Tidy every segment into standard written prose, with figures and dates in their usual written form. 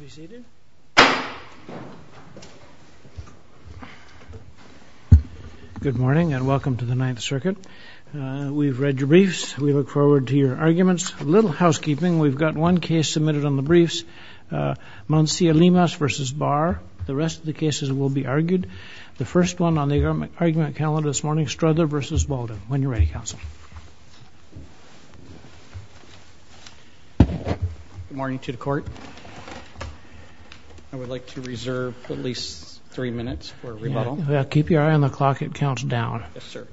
Be seated. Good morning and welcome to the Ninth Circuit. We've read your briefs. We look forward to your arguments. A little housekeeping. We've got one case submitted on the briefs, Mancia-Limas v. Barr. The rest of the cases will be argued. The first one on the argument calendar this morning, Strother v. Walden. When you're ready, counsel. Good morning to the court. I would like to reserve at least 3 minutes for rebuttal. Yeah, well, keep your eye on the clock. It counts down. Yes, sir.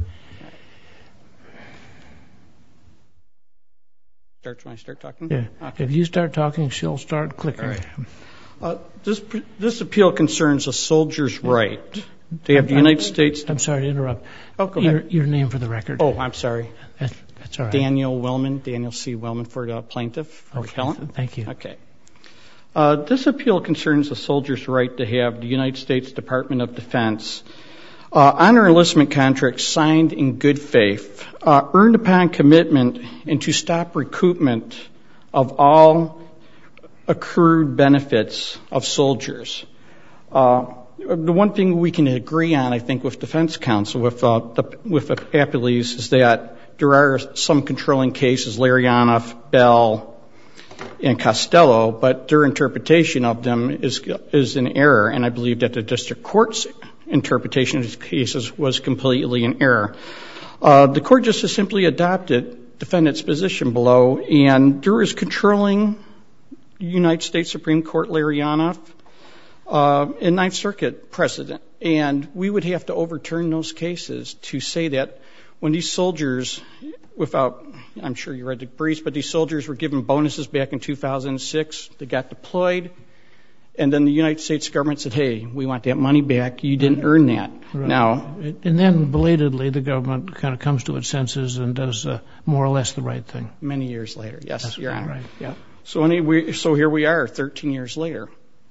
When I start talking? Yeah. Okay. If you start talking, she'll start clicking. All right. This appeal concerns a soldier's right to have the United States... I'm sorry to interrupt. Oh, go ahead. Your name for the record. Oh, I'm sorry. That's all right. Daniel C. Wellman for the plaintiff. Okay. Thank you. Okay. This appeal concerns a soldier's right to have the United States Department of Defense honor enlistment contracts signed in good faith, earned upon commitment, and to stop recoupment of all accrued benefits of soldiers. The one thing we can agree on, I think, with defense counsel, with appellees, is that there are some controlling cases, Larionov, Bell, and Costello, but their interpretation of them is an error, and I believe that the district court's interpretation of these cases was completely in error. The court just has simply adopted defendant's position below, and there is controlling United States Supreme Court Larionov and Ninth Circuit precedent, and we would have to overturn those cases to say that when these soldiers, without, I'm sure you read the briefs, but these soldiers were given bonuses back in 2006, they got deployed, and then the United States government said, hey, we want that money back, you didn't earn that. Right. Now, and then belatedly the government kind of comes to its senses and does more or less the right thing. Many years later, yes, That's Your Honor. Right. Yeah. So here we are, 13 years later.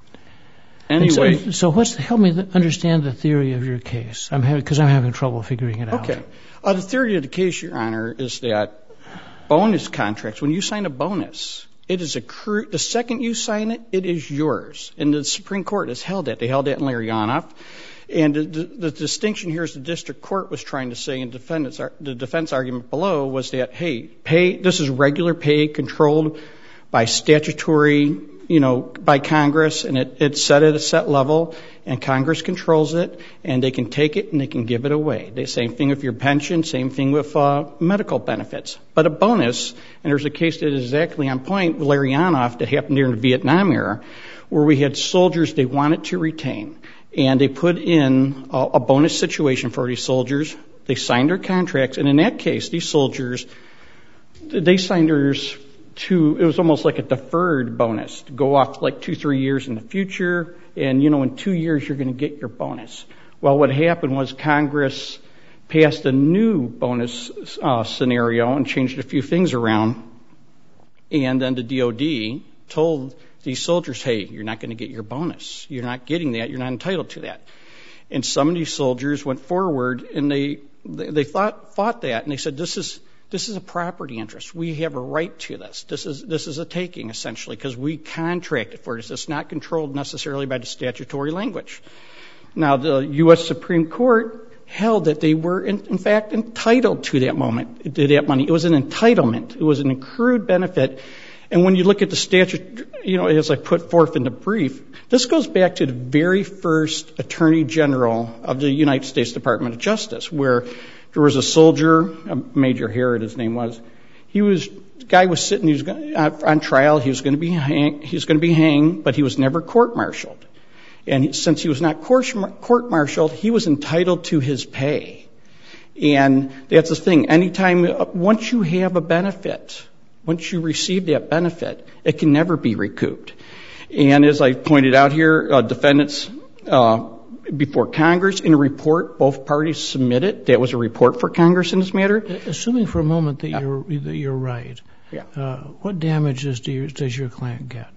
Anyway. So help me understand the theory of your case, because I'm having trouble figuring it out. Okay. The theory of the case, Your Honor, is that bonus contracts, when you sign a bonus, it is accrued. The second you sign it, it is yours. And the Supreme Court has held that. They held that in Larionov. And the distinction here is the district court was trying to say, and the defense argument below was that, hey, this is regular pay controlled by statutory, by Congress, and it's set at a set level, and Congress controls it, and they can take it and they can give it away. The same thing with your pension, same thing with medical benefits. But a bonus, and there's a case that is exactly on point, Larionov, that happened during the Vietnam era, where we had soldiers they wanted to retain, and they put in a bonus situation for these soldiers. They signed their contracts, and in that case, these soldiers, they signed theirs it was almost like a deferred bonus to go off like 2-3 years in the future, and in 2 years you're going to get your bonus. Well, what happened was Congress passed a new bonus scenario and changed a few things around, and then the DOD told these soldiers, hey, you're not going to get your bonus. You're not getting that. You're not entitled to that. And some of these soldiers went forward and they fought that, and they said, this is a property interest. We have a right to this. This is a taking, essentially, because we contracted for this. It's not controlled necessarily by the statutory language. Now, the U.S. Supreme Court held that they were, in fact, entitled to that money. It was an entitlement. It was an accrued benefit. And when you look at the statute, as I put forth in the brief, this goes back to the very first Attorney General of the United States Department of Justice, where there was a soldier, Major Herod, his name was. The guy was sitting, he was on trial. He was going to be hanged, but he was never court-martialed. And since he was not court-martialed, he was entitled to his pay. And that's the thing. Once you have a benefit, once you receive that benefit, it can never be recouped. And as I pointed out here, defendants before Congress, in a report, both parties submitted. That was a report for Congress in this matter. Assuming for a moment that you're right, what damages does your client get?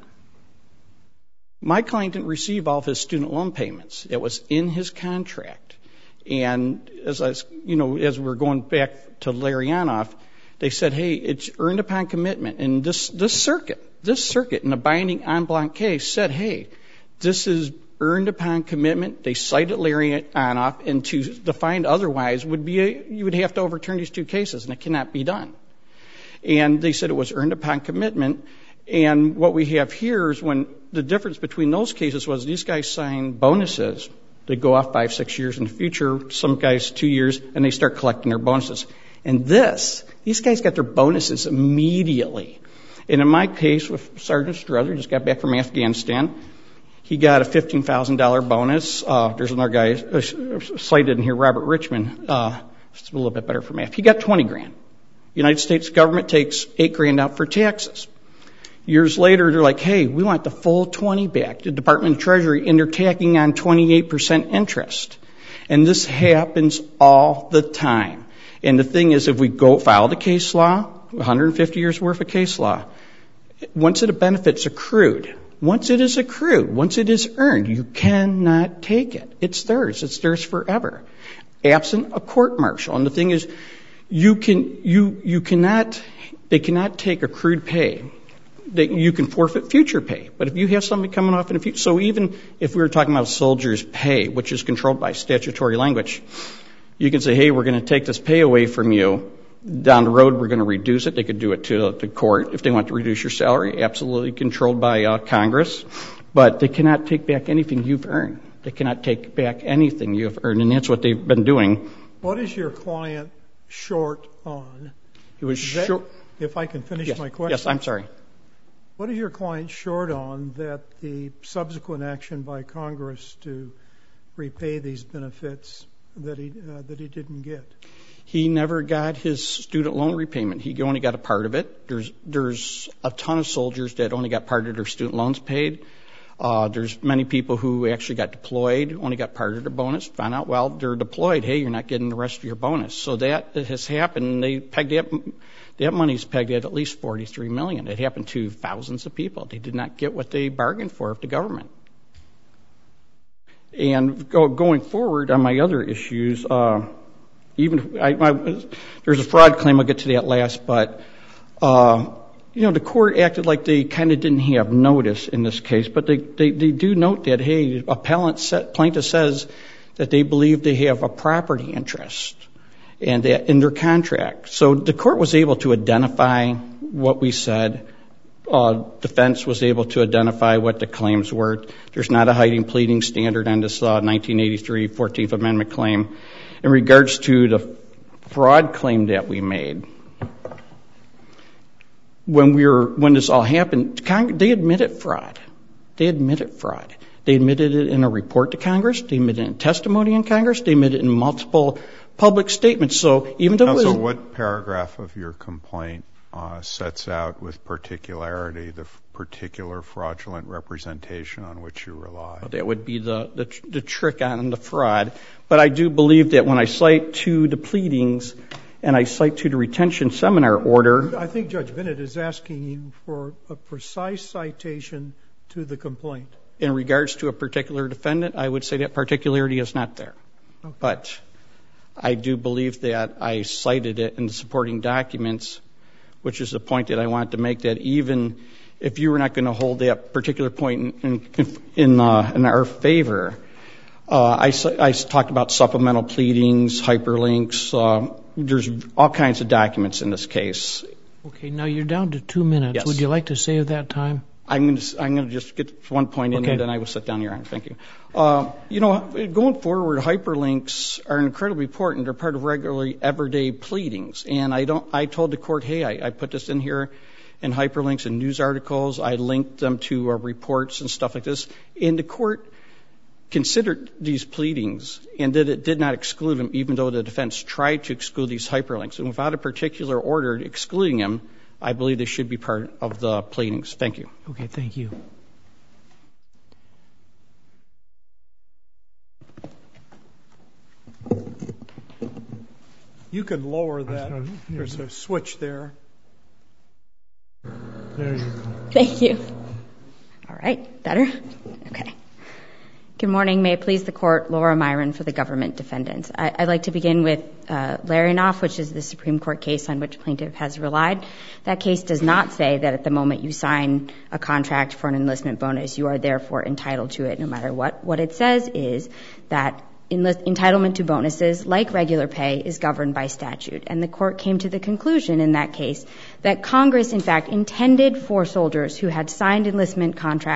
My client didn't receive all of his student loan payments. It was in his contract. And as we're going back to Larionov, they said, hey, it's earned upon commitment. And this circuit, This circuit, in a binding en banc case, said, hey, this is earned upon commitment. They cited Larry Onoff, and to define otherwise would be you would have to overturn these two cases, and it cannot be done. And they said it was earned upon commitment. And what we have here is when the difference between those cases was these guys sign bonuses. They go off 5-6 years in the future, some guys 2 years, and they start collecting their bonuses. And these guys got their bonuses immediately. And in my case with Sergeant Struther, just got back from Afghanistan, he got a $15,000 bonus. There's another guy cited in here, Robert Richmond. It's a little bit better for math. He got $20,000. United States government takes $8,000 out for taxes. Years later, they're like, hey, we want the full 20 back. The Department of Treasury, and they're tacking on 28% interest. And this happens all the time. And the thing is, if we go file the case law, 150 years worth of case law, once the benefit's accrued, once it is accrued, once it is earned, you cannot take it. It's theirs forever. Absent a court martial. And the thing is, they cannot take accrued pay. You can forfeit future pay. But if you have somebody coming off in the future, so even if we were talking about soldiers' pay, which is controlled by statutory language, you can say, hey, we're going to take this pay away from you. Down the road, we're going to reduce it. They could do it to the court if they want to reduce your salary, absolutely controlled by Congress. But they cannot take back anything you've earned. They cannot take back anything you've earned, and that's what they've been doing. What is your client short on? He was short. If I can finish my question. Yes, I'm sorry. What is your client short on that the subsequent action by Congress to repay these benefits that he didn't get? He never got his student loan repayment. He only got a part of it. There's a ton of soldiers that only got part of their student loans paid. There's many people who actually got deployed, only got part of their bonus, found out while they're deployed, hey, you're not getting the rest of your bonus. So that has happened. They pegged that money's pegged at least $43 million. It happened to thousands of people. They did not get what they bargained for with the government. And going forward on my other issues, there's a fraud claim. I'll get to that last, but the court acted like they kind of didn't have notice in this case, but they do note that, hey, plaintiff says that they believe they have a property interest and that in their contract. So the court was able to identify what we said. Defense was able to identify what the claims were. There's not a hiding pleading standard on this 1983 14th Amendment claim. In regards to the fraud claim that we made, when this all happened, they admitted fraud. They admitted it in a report to Congress. They admitted it in testimony in Congress. They admitted it in multiple public statements. So even though Counsel, what paragraph of your complaint sets out with particularity the particular fraudulent representation on which you rely? That would be the trick on the fraud. But I do believe that when I cite to the pleadings and I cite to the retention seminar order. I think Judge Bennett is asking you for a precise citation to the complaint. In regards to a particular defendant, I would say that particularity is not there. Okay. But I do believe that I cited it in the supporting documents, which is the point that I wanted to make, that even if you were not going to hold that particular point in our favor, I talked about supplemental pleadings, hyperlinks. There's all kinds of documents in this case. Okay, now you're down to 2 minutes. Yes. Would you like to save that time? I'm going to just get one point in, and then I will sit down, Your Honor. Thank you. Going forward, hyperlinks are incredibly important. They're part of regularly everyday pleadings. And I told the court, hey, I put this in here in hyperlinks and news articles. I linked them to reports and stuff like this. And the court considered these pleadings and that it did not exclude them, even though the defense tried to exclude these hyperlinks. And without a particular order excluding them, I believe they should be part of the pleadings. Thank you. Okay, thank you. You can lower that. There's a switch there. There you go. Thank you. All right, better? Okay. Good morning. May it please the Court, Laura Myron for the government defendants. I'd like to begin with Larionov, which is the Supreme Court case on which plaintiff has relied. That case does not say that at the moment you sign a contract for an enlistment bonus, you are therefore entitled to it no matter what. What it says is that entitlement to bonuses, like regular pay, is governed by statute. And the Court came to the conclusion in that case that Congress, in fact, intended for soldiers who had signed reenlistment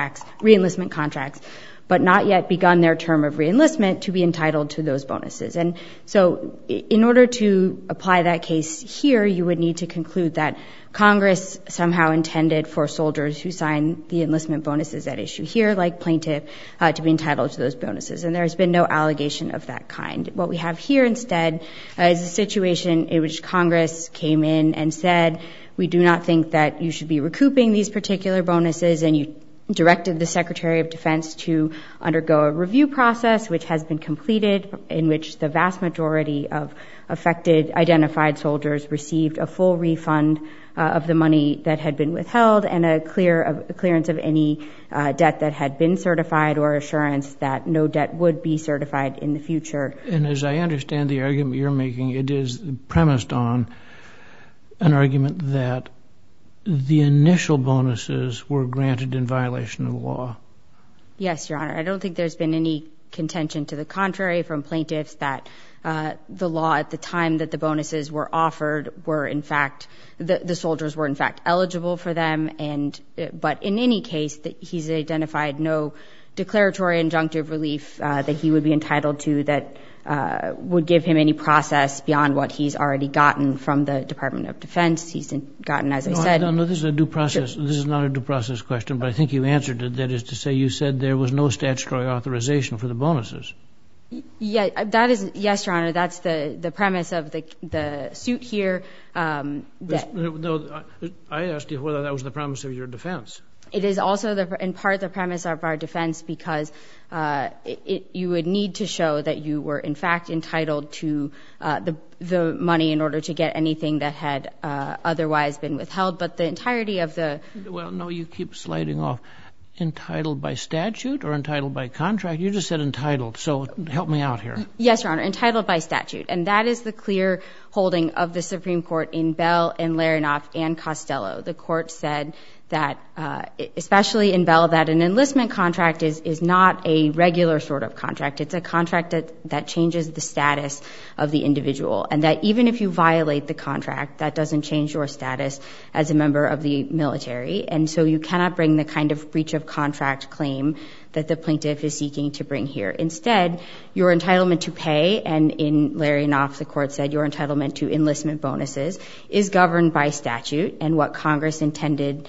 contracts, but not yet begun their term of reenlistment to be entitled to those bonuses. And so in order to apply that case here, you would need to conclude that Congress somehow intended for soldiers who signed the enlistment bonuses at issue here, like plaintiff, to be entitled to those bonuses. And there's been no allegation of that kind. What we have here instead is a situation in which Congress came in and said, we do not think that you should be recouping these particular bonuses, and you directed the Secretary of Defense to undergo a review process, which has been completed, in which the vast majority of affected identified soldiers received a full refund of the money that had been withheld and a clearance of any debt that had been certified or assurance that no debt would be certified in the future. And as I understand the argument you're making, it is premised on an argument that the initial bonuses were granted in violation of the law. Yes, Your Honor. I don't think there's been any contention to the contrary from plaintiffs that the law at the time that the bonuses were offered were in fact, the soldiers were in fact eligible for them. But in any case, he's identified no declaratory injunctive relief that he would be entitled to that would give him any process beyond what he's already gotten from the Department of Defense. He's gotten, as I said. No, this is a due process. This is not a due process question, but I think you answered it. That is to say, you said there was no statutory authorization for the bonuses. Yeah, that is, yes, Your Honor. That's the premise of the suit here. No, I asked you whether that was the premise of your defense. It is also in part the premise of our defense because you would need to show that you were in fact entitled to the money in order to get anything that had otherwise been withheld. But the entirety of the... Well, no, you keep sliding off. Entitled by statute or entitled by contract? You just said entitled, so help me out here. Yes, Your Honor, entitled by statute. And that is the clear holding of the Supreme Court in Bell and Larionov and Costello. The court said that, especially in Bell, that an enlistment contract is not a regular sort of contract. It's a contract that changes the status of the individual. And that even if you violate the contract, that doesn't change your status as a member of the military. And so you cannot bring the kind of breach of contract claim that the plaintiff is seeking to bring here. Instead, your entitlement to pay, and in Larionov the court said your entitlement to enlistment bonuses, is governed by statute and what Congress intended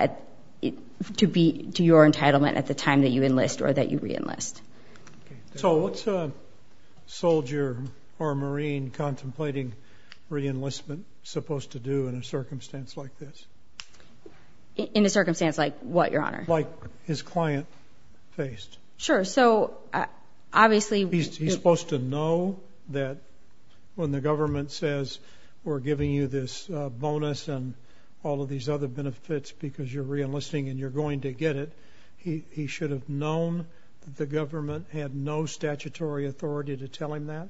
to be to your entitlement at the time that you enlist or that you reenlist. So what's a soldier or a Marine contemplating reenlistment supposed to do in a circumstance like this? In a circumstance like what, Your Honor? Like his client faced. Sure. So obviously... He's supposed to know that when the government says we're giving you this bonus and all of these other benefits because you're reenlisting and you're going to get it, he should have known that the government had no statutory authority to tell him that?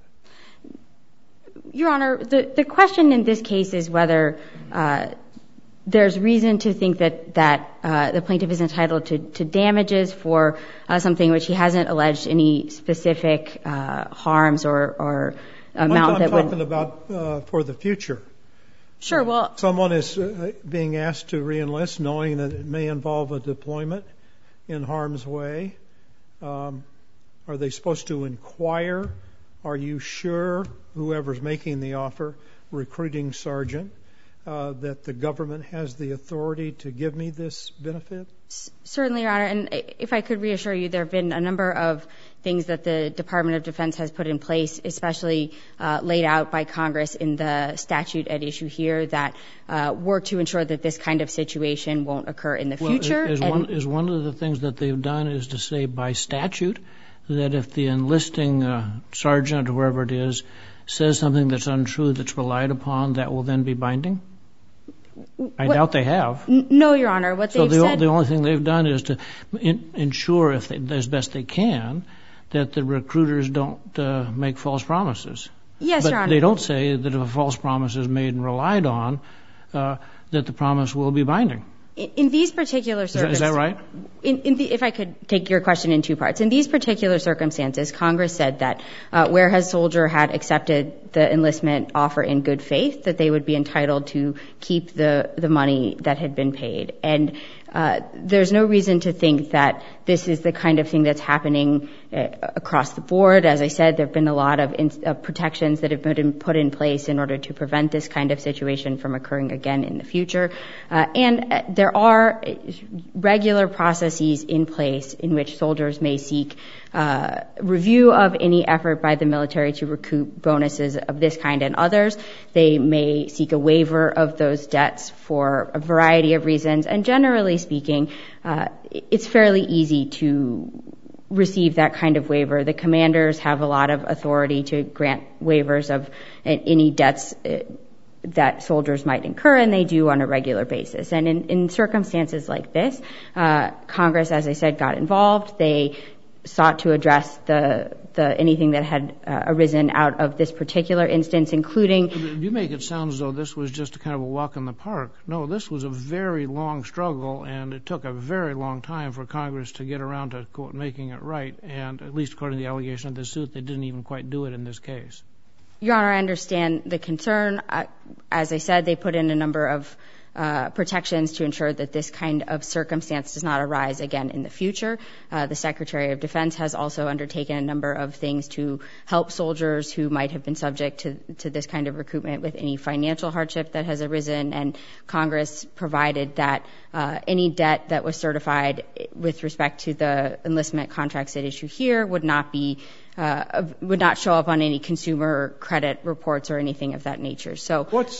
Your Honor, the question in this case is whether there's reason to think that the plaintiff is entitled to damages for something which he hasn't alleged any specific harms or amount that would... I'm talking about for the future. Sure, well... Someone is being asked to reenlist knowing that it may involve a deployment in harm's way. Are they supposed to inquire? Are you sure, whoever's making the offer, recruiting sergeant, that the government has the authority to give me this benefit? Certainly, Your Honor. And if I could reassure you, there have been a number of things that the Department of Defense has put in place, especially laid out by Congress in the statute at issue here, that work to ensure that this kind of situation won't occur in the future. Is one of the things that they've done is to say by statute that if the enlisting sergeant or whoever it is says something that's untrue that's relied upon, that will then be binding? I doubt they have. No, Your Honor. What they've said... The only thing they've done is to ensure, as best they can, that the recruiters don't make false promises. Yes, but Your Honor. They don't say that if a false promise is made and relied on, that the promise will be binding. In these particular circumstances... Is that right? If I could take your question in two parts. In these particular circumstances, Congress said that where a soldier had accepted the enlistment offer in good faith, that they would be entitled to keep the money that had been paid. And there's no reason to think that this is the kind of thing that's happening across the board. As I said, there have been a lot of protections that have been put in place in order to prevent this kind of situation from occurring again in the future. And there are regular processes in place in which soldiers may seek review of any effort by the military to recoup bonuses of this kind and others. They may seek a waiver of those debts for a variety of reasons. And generally speaking, it's fairly easy to receive that kind of waiver. The commanders have a lot of authority to grant waivers of any debts that soldiers might incur, and they do on a regular basis. And in circumstances like this, Congress, as I said, got involved. They sought to address anything that had arisen out of this particular instance, including... You make it sound as though this was just a kind of a walk in the park. No, this was a very long struggle, and it took a very long time for Congress to get around to, quote, making it right. And at least according to the allegation of the suit, they didn't even quite do it in this case. Your Honor, I understand the concern. As I said, they put in a number of protections to ensure that this kind of circumstance does not arise again in the future. The Secretary of Defense has also undertaken a number of things to help soldiers who might have been subject to this kind of recoupment with any financial hardship that has arisen, and Congress provided that any debt that was certified with respect to the enlistment contracts at issue here would not show up on any consumer credit reports or anything of that nature. So what's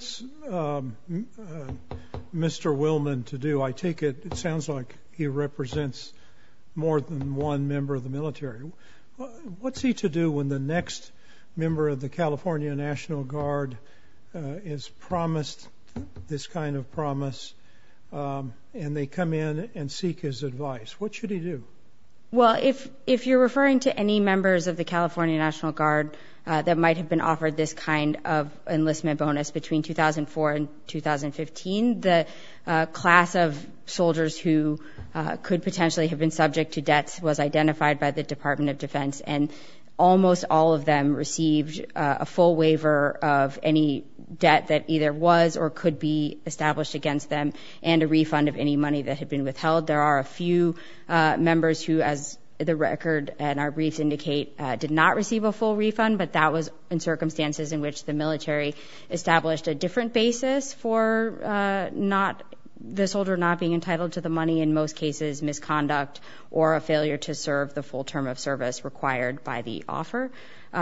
Mr. Willman to do? I take it sounds like he represents more than one member of the military. What's he to do when the next member of the California National Guard is promised this kind of promise, and they come in and seek his advice? What should he do? Well, if you're referring to any members of the California National Guard that might have been offered this kind of enlistment bonus between 2004 and 2015, the class of soldiers who could potentially have been subject to debts was identified by the Department of Defense, and almost all of them received a full waiver of any debt that either was or could be established against them, and a refund of any money that had been withheld. There are a few members who, as the record and our briefs indicate, did not receive a full refund, but that was in circumstances in which the military established a different basis for the soldier not being entitled to the money, in most cases misconduct or a failure to serve the full term of service required by the offer.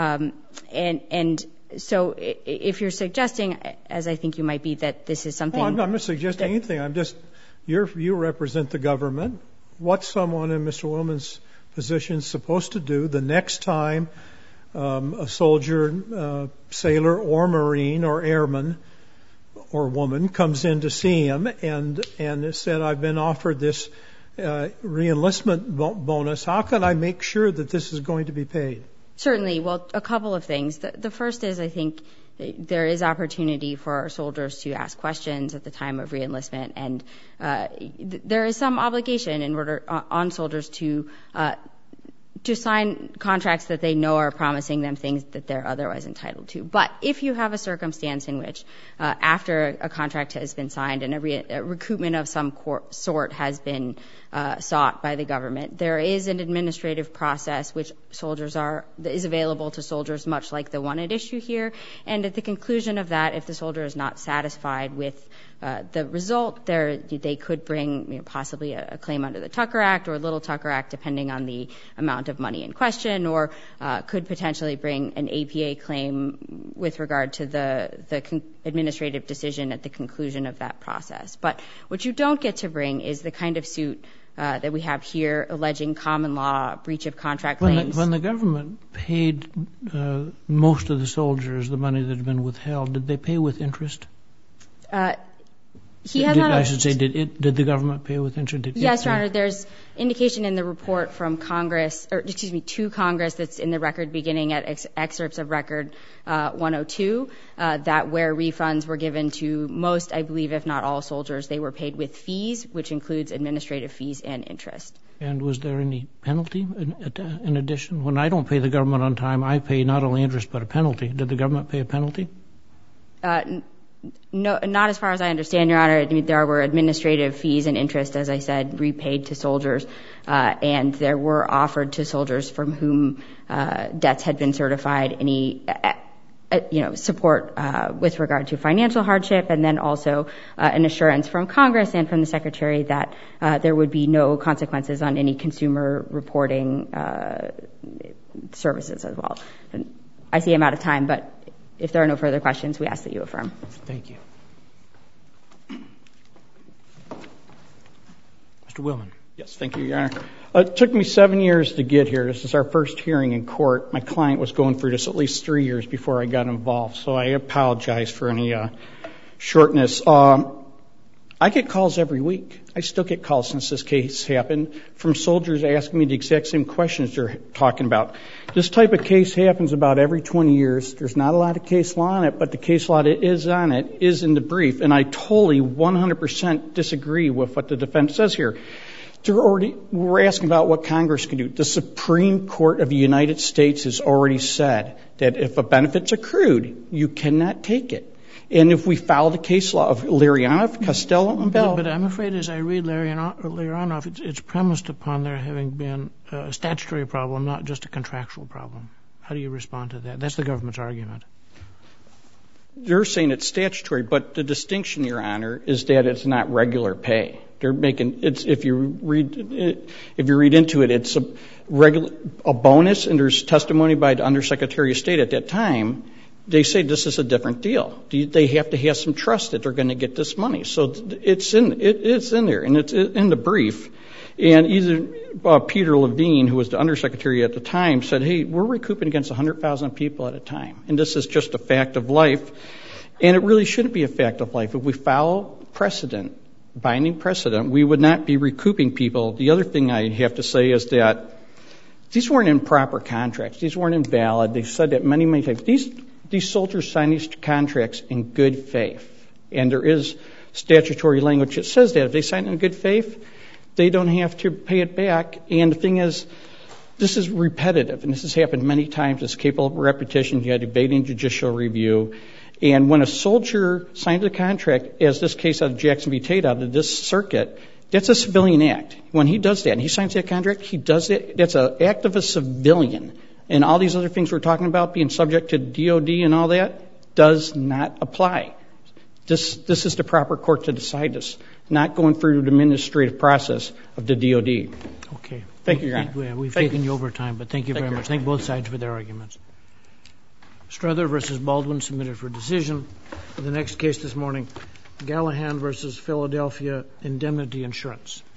And so if you're suggesting, as I think you might be, that this is something... Well, I'm not suggesting anything. I'm just, you represent the government. What's someone in Mr. Willman's position supposed to do the next time a soldier, sailor or Marine or airman or woman comes in to see him and said, I've been offered this re-enlistment bonus. How can I make sure that this is going to be paid? Certainly. Well, a couple of things. The first is, I think there is opportunity for our soldiers to ask questions at the time of re-enlistment, and there is some obligation in order on soldiers to sign contracts that they know are promising them things that they're otherwise entitled to. But if you have a circumstance in which after a contract has been signed and a recoupment of some sort has been sought by the government, there is an administrative process which is available to soldiers, much like the one at issue here. And at the conclusion of that, if the soldier is not satisfied with the result, they could bring possibly a claim under the Tucker Act or Little Tucker Act, depending on the amount of money in question, or could potentially bring an APA claim with regard to the administrative decision at the conclusion of that process. But what you don't get to bring is the kind of suit that we have here, alleging common law breach of contract claims. When the government paid most of the soldiers the money that had been withheld, did they pay with interest? I should say, did the government pay with interest? Yes, Your Honor. There's indication in the report from Congress, to Congress, that's in the record beginning at excerpts of record 102, that where refunds were given to most, I believe, if not all soldiers, they were paid with fees, which includes administrative fees and interest. And was there any penalty in addition? When I don't pay the government on time, I pay not only interest but a penalty. Did the government pay a penalty? No, not as far as I understand, Your Honor. There were administrative fees and interest, as I said, repaid to soldiers, and there were offered to soldiers from whom debts had been certified any support with regard to financial hardship, and then also an assurance from Congress and from the Secretary that there would be no consequences on any consumer reporting services as well. And I see I'm out of time, but if there are no further questions, we ask that you affirm. Thank you. Mr. Willman. Yes, thank you, Your Honor. It took me 7 years to get here. This is our first hearing in court. My client was going through this at least 3 years before I got involved, so I apologize for any shortness. I get calls every week. I still get calls since this case happened from soldiers asking me the exact same questions you're talking about. This type of case happens about every 20 years. There's not a lot of case law on it, but the case law that is on it is in the brief, and I totally 100% disagree with what the defense says here. We're asking about what Congress can do. The Supreme Court of the United States has already said that if a benefit's accrued, you cannot take it. And if we follow the case law of Larionov, Costello, and Bell. But I'm afraid as I read Larionov, it's premised upon there having been a statutory problem, not just a contractual problem. How do you respond to that? That's the government's argument. They're saying it's statutory, but the distinction, Your Honor, is that it's not regular pay. They're making if you read into it, it's a bonus, and there's testimony by the Undersecretary of State at that time. They say this is a different deal. They have to have some trust that they're going to get this money. So it's in there, and it's in the brief. And either Peter Levine, who was the Undersecretary at the time, said, hey, we're recouping against 100,000 people at a time, and this is just a fact of life. And it really shouldn't be a fact of life. If we follow precedent, binding precedent, we would not be recouping people. The other thing I have to say is that these weren't improper contracts. These weren't invalid. They've said that many, many times. These soldiers signed these contracts in good faith, and there is statutory language that says that. If they sign in good faith, they don't have to pay it back. And the thing is, this is repetitive, and this has happened many times. It's capable of repetition. You had debating judicial review. And when a soldier signs a contract, as this case out of Jackson v. Tate out of this circuit, that's a civilian act. When he does that, and he signs that contract, he does it. That's an act of a civilian. And all these other things we're talking about, being subject to DOD and all that, does not apply. This is the proper court to decide this, not going through the administrative process of the DOD. Okay. Thank you, Your Honor. We've taken you over time, but thank you very much. Thank both sides for their arguments. Strother v. Baldwin submitted for decision. The next case this morning, Gallahan v. Philadelphia Indemnity Insurance.